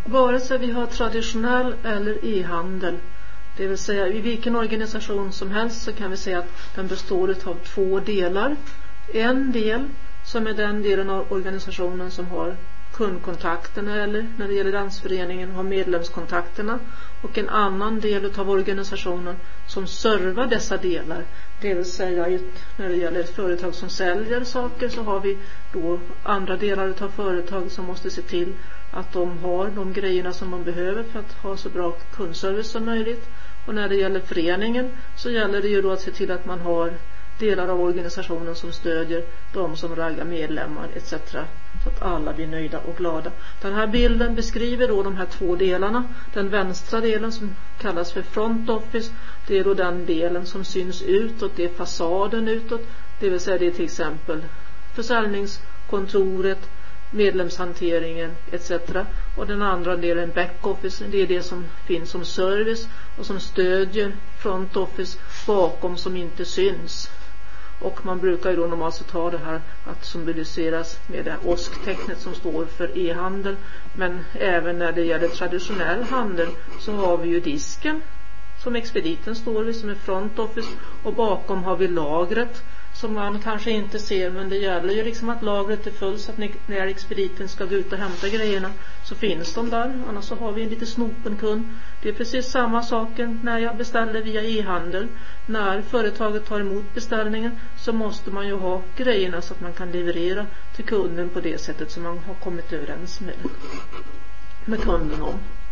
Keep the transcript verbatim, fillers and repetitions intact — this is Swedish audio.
Vare sig vi har traditionell eller e-handel, det vill säga i vilken organisation som helst, så kan vi säga att den består av två delar. En del som är den delen av organisationen som har kundkontakterna, eller när det gäller dansföreningen har medlemskontakterna, och en annan del av organisationen som servar dessa delar. Det vill säga när det gäller ett företag som säljer saker, så har vi då andra delar av företag som måste se till att de har de grejerna som de behöver för att ha så bra kundservice som möjligt. Och när det gäller föreningen så gäller det ju då att se till att man har delar av organisationen som stödjer de som raggar medlemmar et cetera. Så att alla blir nöjda och glada. Den här bilden beskriver då de här två delarna. Den vänstra delen som kallas för front office, det är då den delen som syns utåt, det är fasaden utåt. Det vill säga det är till exempel försäljningskontoret, medlemshanteringen et cetera. Och den andra delen back office, det är det som finns som service och som stödjer front office bakom som inte syns. Och man brukar ju då normalt ta det här att symboliseras med det här åsktecknet som står för e-handel. Men även när det gäller traditionell handel så har vi ju disken som expediten står vid, som är front office, och bakom har vi lagret som man kanske inte ser, men det gäller ju liksom att lagret är fullt så att när expediten ska gå ut och hämta grejerna så finns de där, annars så har vi en lite snopen kund. Det är precis samma saken när jag beställer via e-handel. När företaget tar emot beställningen så måste man ju ha grejerna så att man kan leverera till kunden på det sättet som man har kommit överens med, med kunden om.